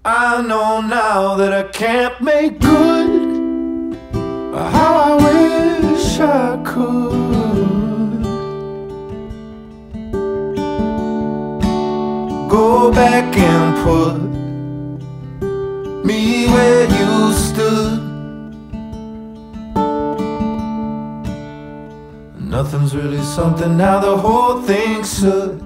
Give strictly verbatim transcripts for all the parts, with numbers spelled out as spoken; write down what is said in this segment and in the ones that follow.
I know now that I can't make good how I wish I could. Go back and put me where you stood. Nothing's really something now, the whole thing's should.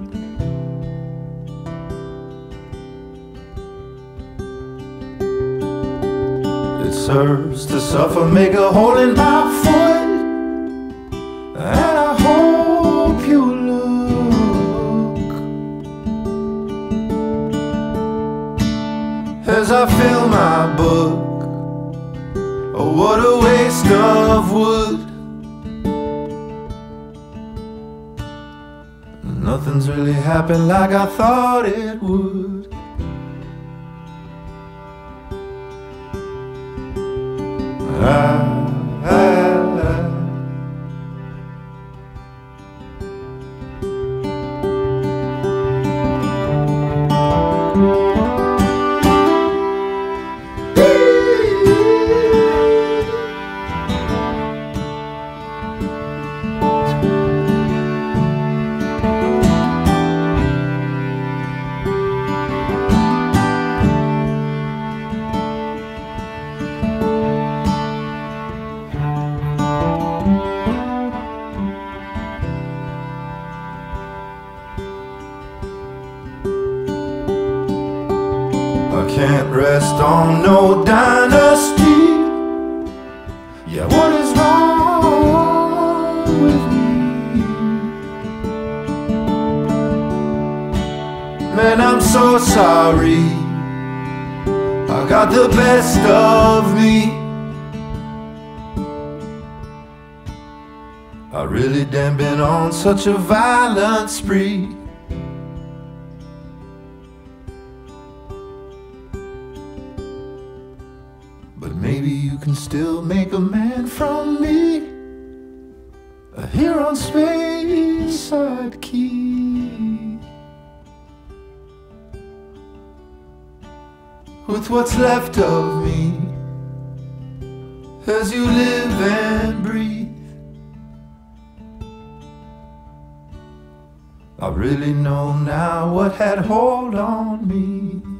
It serves to suffer, make a hole in my foot, and I hope you look as I fill my book. Oh, what a waste of wood. Nothing's really happened like I thought it would. I, I, I. I can't rest on no dynasty. Yeah, what is wrong with me? Man, I'm so sorry I got the best of me. I really damn been on such a violent spree. But maybe you can still make a man from me, here on Speyside Quay, with what's left of me, as you live and breathe. I really know now what had hold on me.